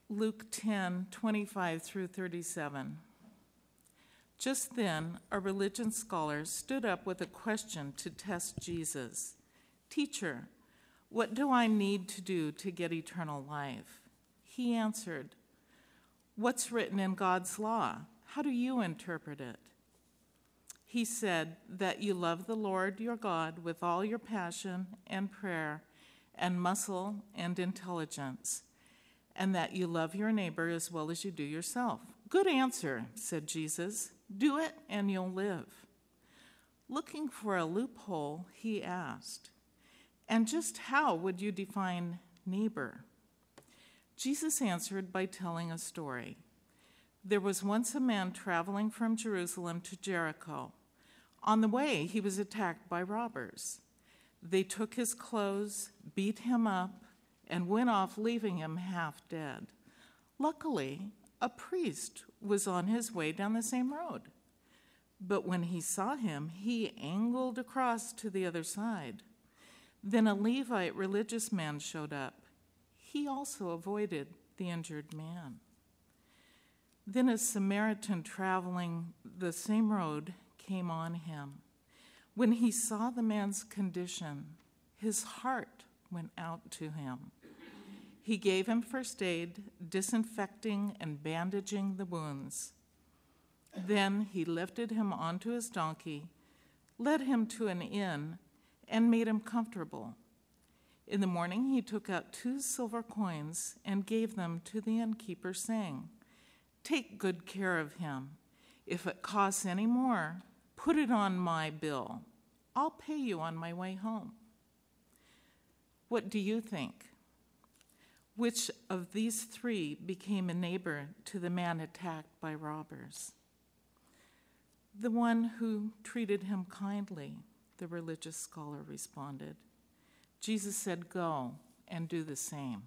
Luke 10:25 through 37. Just then, a religion scholar stood up with a question to test Jesus. "Teacher, what do I need to do to get eternal life?" He answered, "What's written in God's law? How do you interpret it?" He said, "That you love the Lord your God with all your passion and prayer and muscle and intelligence, and that you love your neighbor as well as you do yourself." "Good answer," said Jesus. "Do it and you'll live." Looking for a loophole, he asked, "And just how would you define neighbor?" Jesus answered by telling a story. There was once a man traveling from Jerusalem to Jericho. On the way, he was attacked by robbers. They took his clothes, beat him up, and went off, leaving him half dead. Luckily, a priest was on his way down the same road. But when he saw him, he angled across to the other side. Then a Levite religious man showed up. He also avoided the injured man. Then a Samaritan traveling the same road came on him. When he saw the man's condition, his heart went out to him. He gave him first aid, disinfecting and bandaging the wounds. Then he lifted him onto his donkey, led him to an inn, and made him comfortable. In the morning he took out 2 silver coins and gave them to the innkeeper, saying, "Take good care of him. If it costs any more, put it on my bill. I'll pay you on my way home." What do you think? Which of these 3 became a neighbor to the man attacked by robbers? "The one who treated him kindly," the religious scholar responded. Jesus said, "Go and do the same."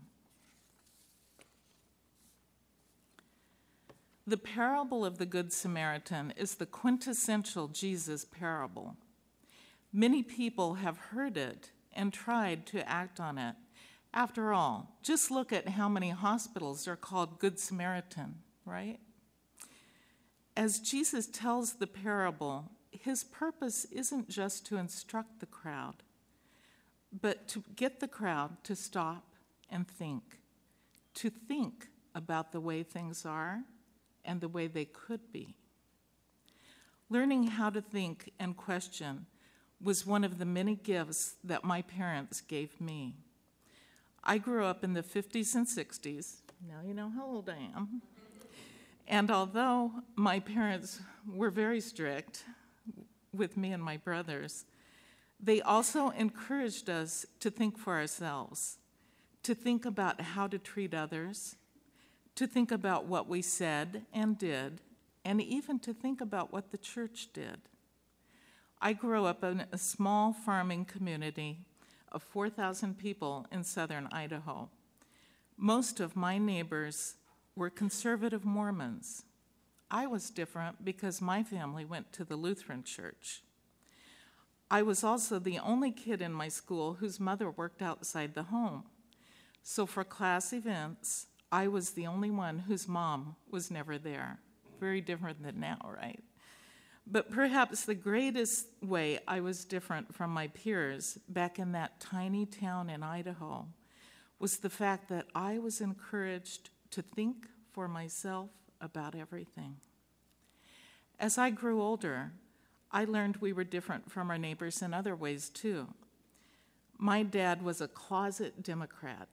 The parable of the Good Samaritan is the quintessential Jesus parable. Many people have heard it and tried to act on it. After all, just look at how many hospitals are called Good Samaritan, right? As Jesus tells the parable, his purpose isn't just to instruct the crowd, but to get the crowd to stop and think, to think about the way things are and the way they could be. Learning how to think and question was one of the many gifts that my parents gave me. I grew up in the 50s and 60s. Now you know how old I am. And although my parents were very strict with me and my brothers, they also encouraged us to think for ourselves, to think about how to treat others, to think about what we said and did, and even to think about what the church did. I grew up in a small farming community of 4,000 people in southern Idaho. Most of my neighbors were conservative Mormons. I was different because my family went to the Lutheran church. I was also the only kid in my school whose mother worked outside the home. So for class events, I was the only one whose mom was never there. Very different than now, right? But perhaps the greatest way I was different from my peers back in that tiny town in Idaho was the fact that I was encouraged to think for myself about everything. As I grew older, I learned we were different from our neighbors in other ways too. My dad was a closet Democrat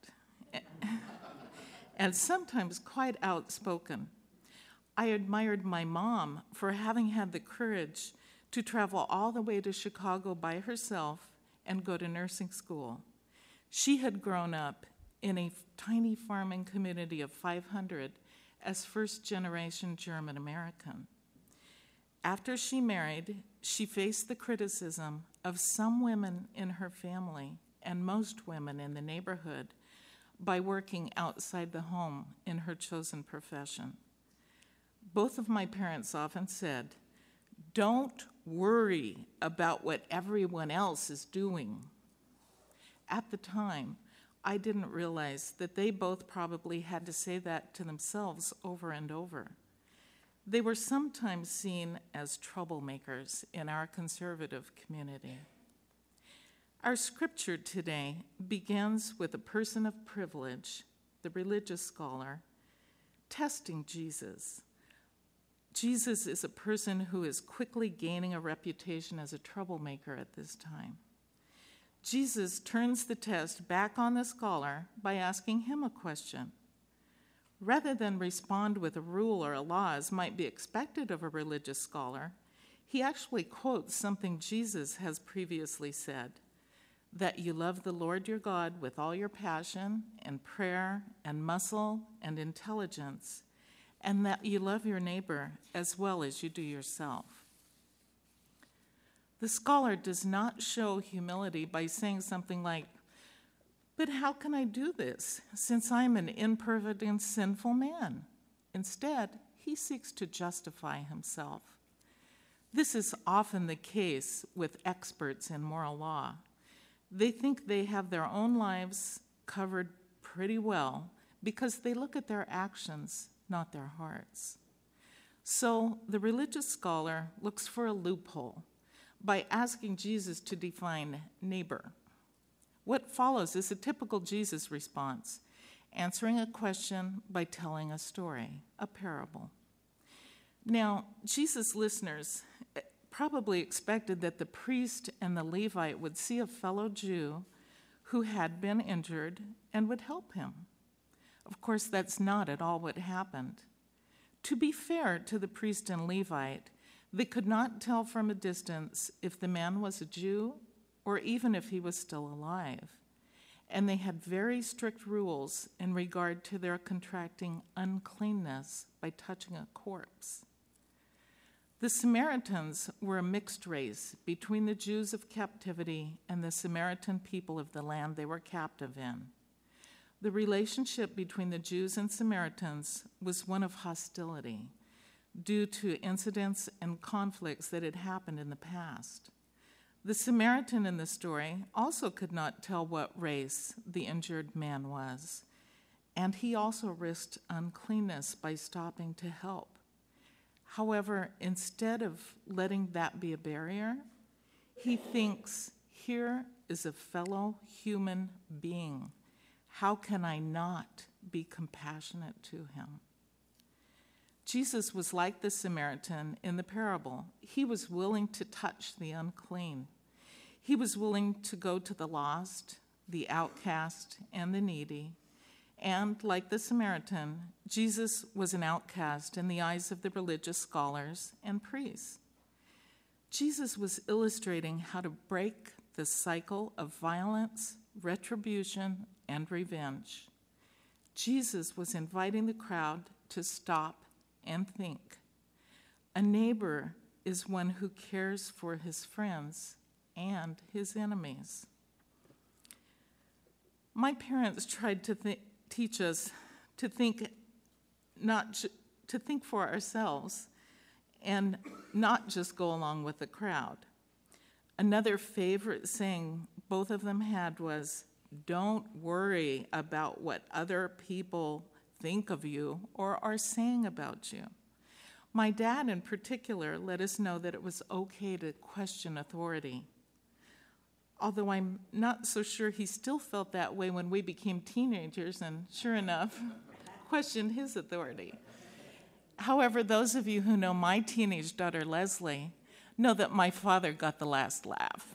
and sometimes quite outspoken. I admired my mom for having had the courage to travel all the way to Chicago by herself and go to nursing school. She had grown up in a tiny farming community of 500 as first-generation German American. After she married, she faced the criticism of some women in her family and most women in the neighborhood by working outside the home in her chosen profession. Both of my parents often said, "Don't worry about what everyone else is doing." At the time, I didn't realize that they both probably had to say that to themselves over and over. They were sometimes seen as troublemakers in our conservative community. Our scripture today begins with a person of privilege, the religious scholar, testing Jesus. Jesus is a person who is quickly gaining a reputation as a troublemaker at this time. Jesus turns the test back on the scholar by asking him a question. Rather than respond with a rule or a law as might be expected of a religious scholar, he actually quotes something Jesus has previously said, that you love the Lord your God with all your passion and prayer and muscle and intelligence, and that you love your neighbor as well as you do yourself. The scholar does not show humility by saying something like, "But how can I do this, since I'm an imperfect and sinful man?" Instead, he seeks to justify himself. This is often the case with experts in moral law. They think they have their own lives covered pretty well because they look at their actions, not their hearts. So the religious scholar looks for a loophole by asking Jesus to define neighbor. What follows is a typical Jesus response, answering a question by telling a story, a parable. Now, Jesus' listeners probably expected that the priest and the Levite would see a fellow Jew who had been injured and would help him. Of course, that's not at all what happened. To be fair to the priest and Levite, they could not tell from a distance if the man was a Jew or even if he was still alive. And they had very strict rules in regard to their contracting uncleanness by touching a corpse. The Samaritans were a mixed race between the Jews of captivity and the Samaritan people of the land they were captive in. The relationship between the Jews and Samaritans was one of hostility due to incidents and conflicts that had happened in the past. The Samaritan in the story also could not tell what race the injured man was, and he also risked uncleanness by stopping to help. However, instead of letting that be a barrier, he thinks, here is a fellow human being. How can I not be compassionate to him? Jesus was like the Samaritan in the parable. He was willing to touch the unclean. He was willing to go to the lost, the outcast, and the needy. And like the Samaritan, Jesus was an outcast in the eyes of the religious scholars and priests. Jesus was illustrating how to break the cycle of violence, retribution, and revenge. Jesus was inviting the crowd to stop and think. A neighbor is one who cares for his friends and his enemies. My parents tried to teach us to think to think for ourselves and not just go along with the crowd. Another favorite saying both of them had was, "Don't worry about what other people think of you or are saying about you." My dad in particular let us know that it was okay to question authority. Although I'm not so sure he still felt that way when we became teenagers and, sure enough, questioned his authority. However, those of you who know my teenage daughter, Leslie, know that my father got the last laugh.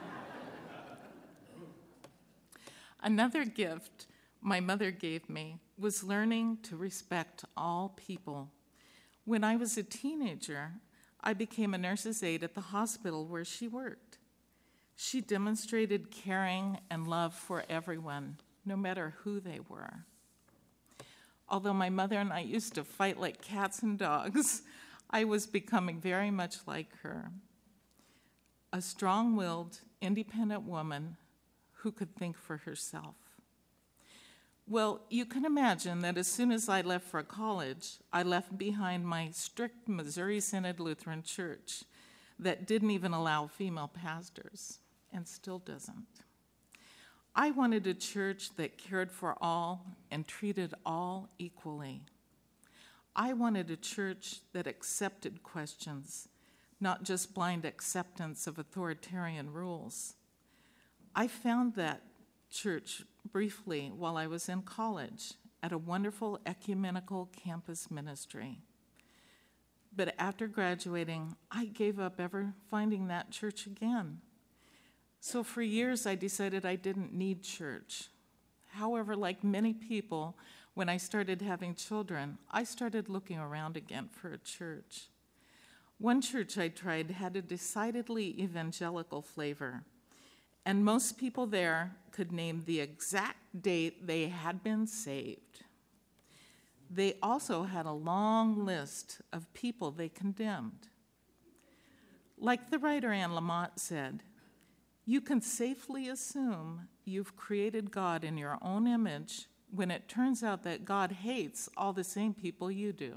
Another gift my mother gave me was learning to respect all people. When I was a teenager, I became a nurse's aide at the hospital where she worked. She demonstrated caring and love for everyone, no matter who they were. Although my mother and I used to fight like cats and dogs, I was becoming very much like her. A strong-willed, independent woman who could think for herself. Well, you can imagine that as soon as I left for college, I left behind my strict Missouri Synod Lutheran Church that didn't even allow female pastors, and still doesn't. I wanted a church that cared for all and treated all equally. I wanted a church that accepted questions, not just blind acceptance of authoritarian rules. I found that church briefly while I was in college at a wonderful ecumenical campus ministry. But after graduating, I gave up ever finding that church again. So for years, I decided I didn't need church. However, like many people, when I started having children, I started looking around again for a church. One church I tried had a decidedly evangelical flavor, and most people there could name the exact date they had been saved. They also had a long list of people they condemned. Like the writer Anne Lamott said, you can safely assume you've created God in your own image when it turns out that God hates all the same people you do.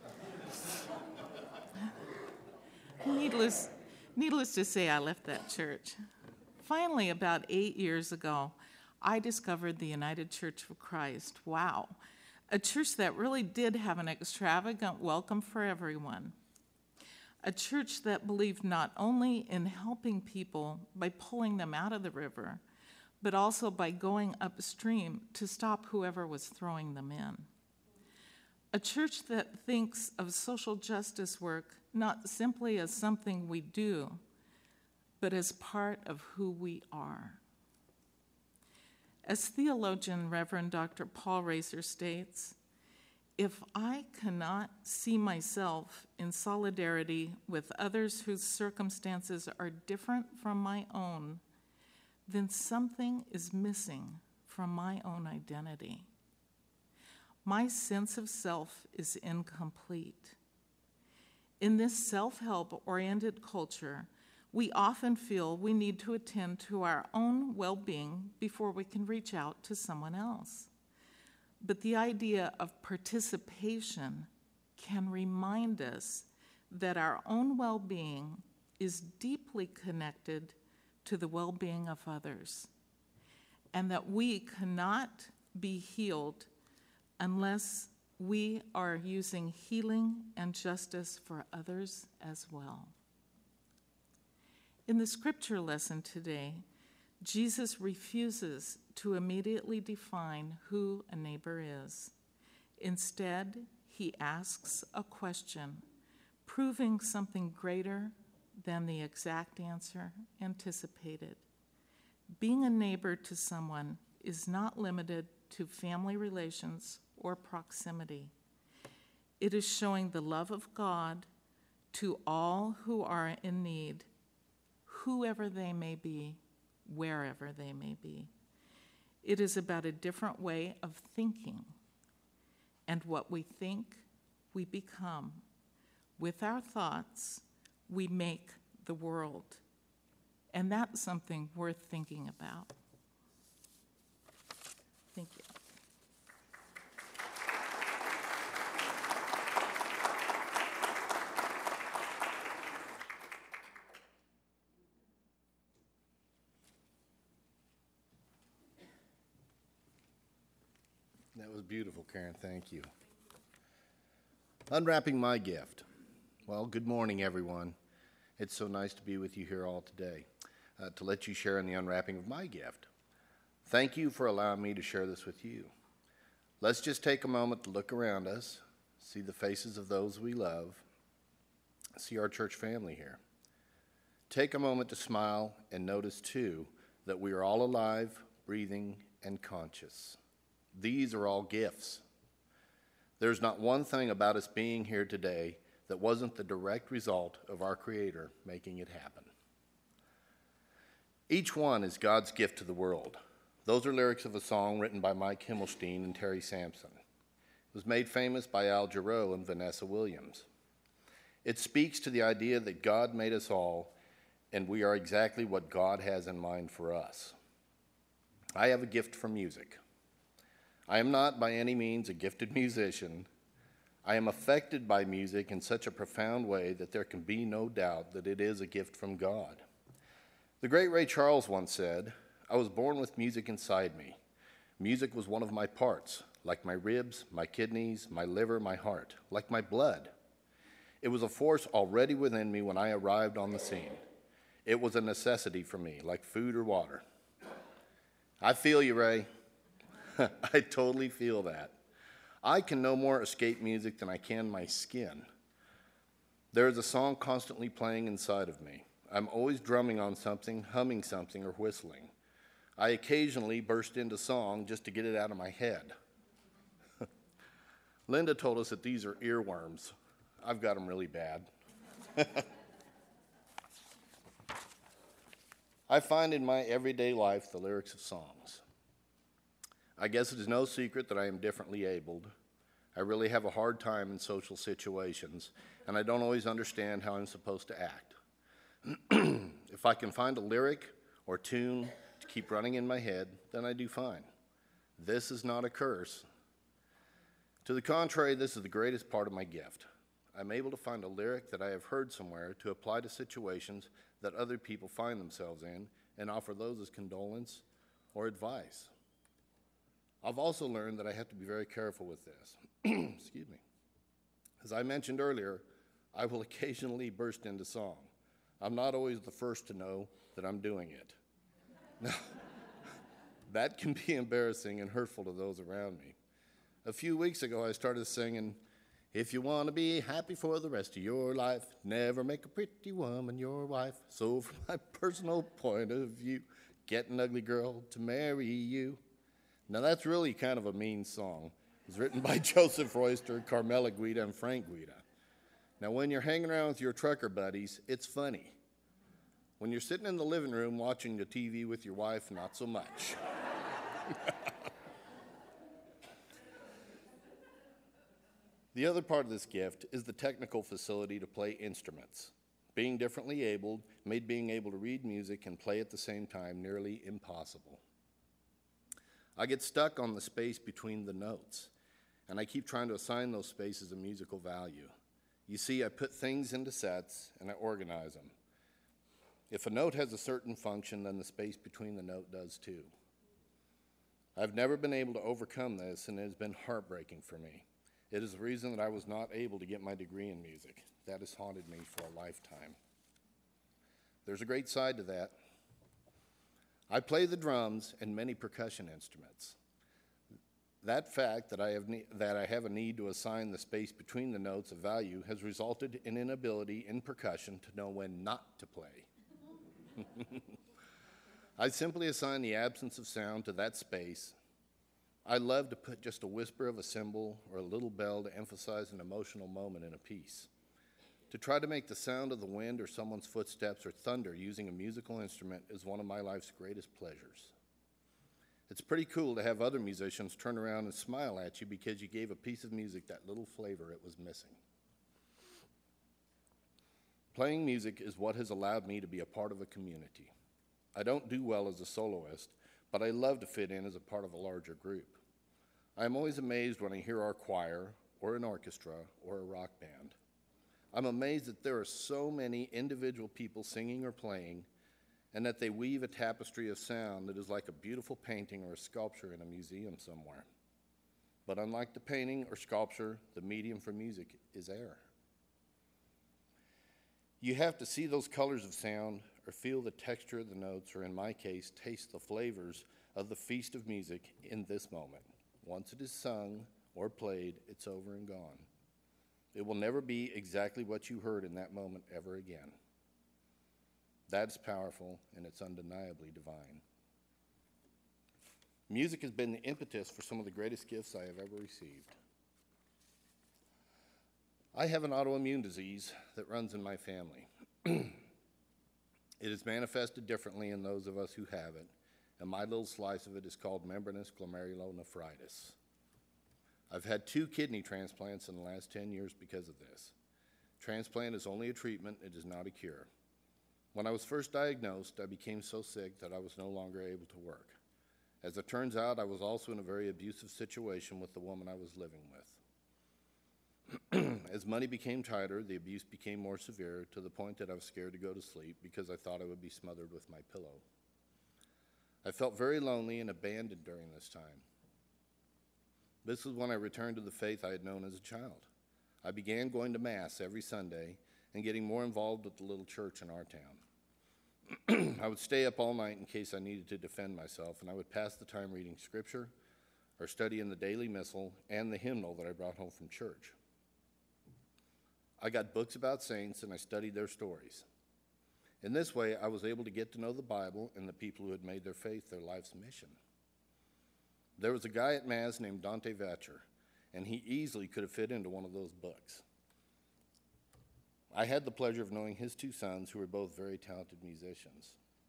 Needless to say, I left that church. Finally, about 8 years ago, I discovered the United Church of Christ. Wow, a church that really did have an extravagant welcome for everyone. A church that believed not only in helping people by pulling them out of the river, but also by going upstream to stop whoever was throwing them in. A church that thinks of social justice work not simply as something we do, but as part of who we are. As theologian Reverend Dr. Paul Racer states, if I cannot see myself in solidarity with others whose circumstances are different from my own, then something is missing from my own identity. My sense of self is incomplete. In this self-help-oriented culture, we often feel we need to attend to our own well-being before we can reach out to someone else. But the idea of participation can remind us that our own well-being is deeply connected to the well-being of others, and that we cannot be healed unless we are using healing and justice for others as well. In the scripture lesson today, Jesus refuses to immediately define who a neighbor is. Instead, he asks a question, proving something greater than the exact answer anticipated. Being a neighbor to someone is not limited to family relations or proximity. It is showing the love of God to all who are in need, whoever they may be, wherever they may be. It is about a different way of thinking, and what we think, we become. With our thoughts, we make the world, and that's something worth thinking about. Thank you. That was beautiful, Karen. Thank you. Unwrapping my gift. Well, good morning, everyone. It's so nice to be with you here all today, to let you share in the unwrapping of my gift. Thank you for allowing me to share this with you. Let's just take a moment to look around us, see the faces of those we love, see our church family here. Take a moment to smile and notice, too, that we are all alive, breathing, and conscious. These are all gifts. There's not one thing about us being here today that wasn't the direct result of our Creator making it happen. Each one is God's gift to the world. Those are lyrics of a song written by Mike Himmelstein and Terry Sampson. It was made famous by Al Jarreau and Vanessa Williams. It speaks to the idea that God made us all, and we are exactly what God has in mind for us. I have a gift for music. I am not by any means a gifted musician. I am affected by music in such a profound way that there can be no doubt that it is a gift from God. The great Ray Charles once said, I was born with music inside me. Music was one of my parts, like my ribs, my kidneys, my liver, my heart, like my blood. It was a force already within me when I arrived on the scene. It was a necessity for me, like food or water. I feel you, Ray. I totally feel that. I can no more escape music than I can my skin. There is a song constantly playing inside of me. I'm always drumming on something, humming something, or whistling. I occasionally burst into song just to get it out of my head. Linda told us that these are earworms. I've got them really bad. I find in my everyday life the lyrics of songs. I guess it is no secret that I am differently abled. I really have a hard time in social situations, and I don't always understand how I'm supposed to act. If I can find a lyric or tune to keep running in my head, then I do fine. This is not a curse. To the contrary, this is the greatest part of my gift. I'm able to find a lyric that I have heard somewhere to apply to situations that other people find themselves in and offer those as condolence or advice. I've also learned that I have to be very careful with this. Excuse me. As I mentioned earlier, I will occasionally burst into song. I'm not always the first to know that I'm doing it. Now, that can be embarrassing and hurtful to those around me. A few weeks ago, I started singing, "If you want to be happy for the rest of your life, never make a pretty woman your wife. So from my personal point of view, get an ugly girl to marry you." Now that's really kind of a mean song. It was written by Joseph Royster, Carmela Guida, and Frank Guida. Now when you're hanging around with your trucker buddies, it's funny. When you're sitting in the living room watching the TV with your wife, not so much. The other part of this gift is the technical facility to play instruments. Being differently abled made being able to read music and play at the same time nearly impossible. I get stuck on the space between the notes, and I keep trying to assign those spaces a musical value. You see, I put things into sets and I organize them. If a note has a certain function, then the space between the note does too. I've never been able to overcome this, and it has been heartbreaking for me. It is the reason that I was not able to get my degree in music. That has haunted me for a lifetime. There's a great side to that. I play the drums and many percussion instruments. That fact that I have a need to assign the space between the notes a value has resulted in an ability in percussion to know when not to play. I simply assign the absence of sound to that space. I love to put just a whisper of a cymbal or a little bell to emphasize an emotional moment in a piece. To try to make the sound of the wind or someone's footsteps or thunder using a musical instrument is one of my life's greatest pleasures. It's pretty cool to have other musicians turn around and smile at you because you gave a piece of music that little flavor it was missing. Playing music is what has allowed me to be a part of a community. I don't do well as a soloist, but I love to fit in as a part of a larger group. I am always amazed when I hear our choir, or an orchestra, or a rock band. I'm amazed that there are so many individual people singing or playing, and that they weave a tapestry of sound that is like a beautiful painting or a sculpture in a museum somewhere. But unlike the painting or sculpture, the medium for music is air. You have to see those colors of sound or feel the texture of the notes, or in my case, taste the flavors of the feast of music in this moment. Once it is sung or played, it's over and gone. It will never be exactly what you heard in that moment ever again. That's powerful, and it's undeniably divine. Music has been the impetus for some of the greatest gifts I have ever received. I have an autoimmune disease that runs in my family. It is manifested differently in those of us who have it, and my little slice of it is called membranous glomerulonephritis. I've had 2 kidney transplants in the last 10 years because of this. Transplant is only a treatment, it is not a cure. When I was first diagnosed, I became so sick that I was no longer able to work. As it turns out, I was also in a very abusive situation with the woman I was living with. As money became tighter, the abuse became more severe, to the point that I was scared to go to sleep because I thought I would be smothered with my pillow. I felt very lonely and abandoned during this time. This was when I returned to the faith I had known as a child. I began going to Mass every Sunday and getting more involved with the little church in our town. I would stay up all night in case I needed to defend myself, and I would pass the time reading scripture or studying the daily missal and the hymnal that I brought home from church. I got books about saints and I studied their stories. In this way, I was able to get to know the Bible and the people who had made their faith their life's mission. There was a guy at Mass named Dante Vacher, and he easily could have fit into one of those books. I had the pleasure of knowing his two sons, who were both very talented musicians.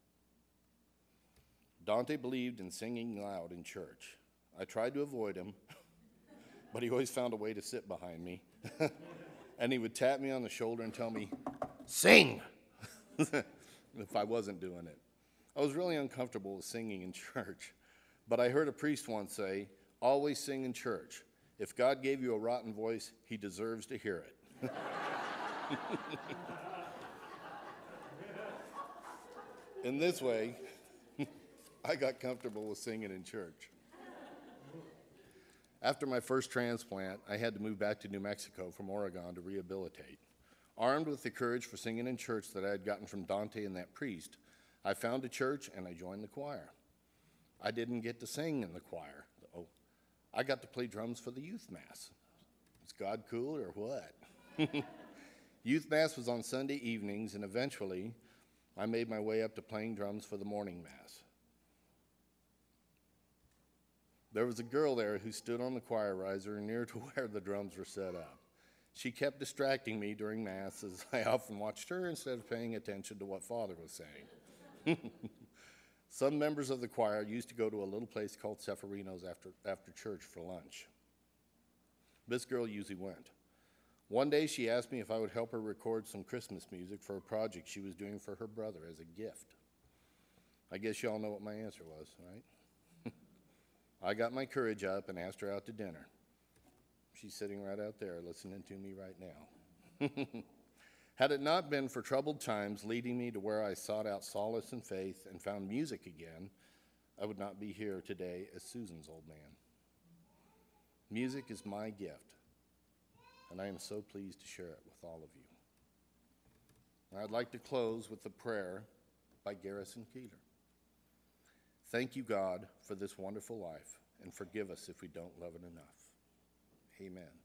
Dante believed in singing loud in church. I tried to avoid him, but he always found a way to sit behind me. And he would tap me on the shoulder and tell me, "Sing!" if I wasn't doing it. I was really uncomfortable with singing in church, but I heard a priest once say, "Always sing in church. If God gave you a rotten voice, he deserves to hear it." In this way, I got comfortable with singing in church. After my first transplant, I had to move back to New Mexico from Oregon to rehabilitate. Armed with the courage for singing in church that I had gotten from Dante and that priest, I found a church and I joined the choir. I didn't get to sing in the choir, though. I got to play drums for the youth mass. Is God cool or what? Youth mass was on Sunday evenings, and eventually I made my way up to playing drums for the morning mass. There was a girl there who stood on the choir riser near to where the drums were set up. She kept distracting me during Mass, as I often watched her instead of paying attention to what Father was saying. Some members of the choir used to go to a little place called Ceferino's after church for lunch. This girl usually went. One day she asked me if I would help her record some Christmas music for a project she was doing for her brother as a gift. I guess you all know what my answer was, right? I got my courage up and asked her out to dinner. She's sitting right out there listening to me right now. Had it not been for troubled times leading me to where I sought out solace and faith and found music again, I would not be here today as Susan's old man. Music is my gift, and I am so pleased to share it with all of you. And I'd like to close with a prayer by Garrison Keeler. Thank you, God, for this wonderful life, and forgive us if we don't love it enough. Amen.